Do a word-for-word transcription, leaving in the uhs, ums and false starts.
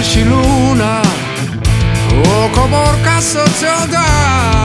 și luna, o comor ca să ți-o dau.